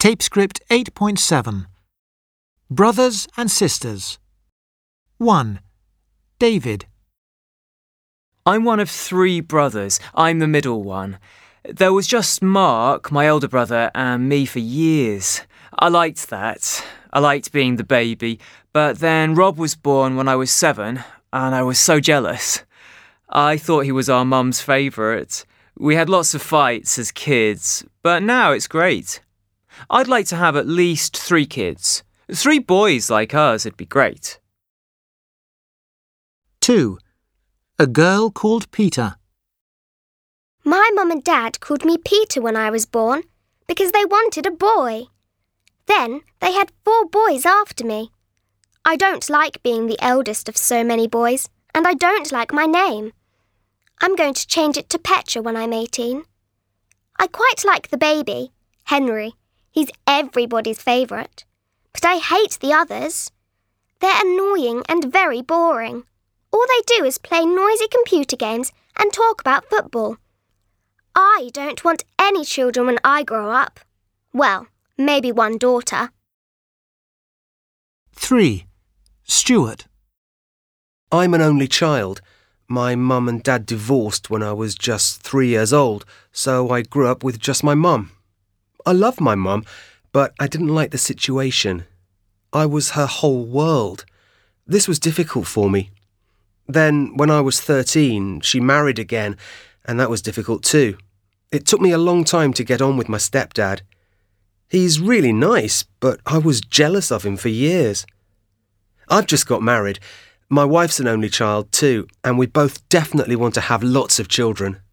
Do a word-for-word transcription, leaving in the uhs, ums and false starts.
Tape script eight point seven. Brothers and sisters. one. David. I'm one of three brothers. I'm the middle one. There was just Mark, my elder brother, and me for years. I liked that. I liked being the baby. But then Rob was born when I was seven, and I was so jealous. I thought he was our mum's favourite. We had lots of fights as kids, but now it's great. I'd like to have at least three kids. Three boys like us would be great. two. A girl called Peter. My mum and dad called me Peter when I was born because they wanted a boy. Then they had four boys after me. I don't like being the eldest of so many boys, and I don't like my name. I'm going to change it to Petra when I'm eighteen. I quite like the baby, Henry. He's everybody's favourite. But I hate the others. They're annoying and very boring. All they do is play noisy computer games and talk about football. I don't want any children when I grow up. Well, maybe one daughter. three. Stuart. I'm an only child. My mum and dad divorced when I was just three years old, so I grew up with just my mum. I love my mum, but I didn't like the situation. I was her whole world. This was difficult for me. Then, when I was thirteen, she married again, and that was difficult too. It took me a long time to get on with my stepdad. He's really nice, but I was jealous of him for years. I've just got married. My wife's an only child too, and we both definitely want to have lots of children.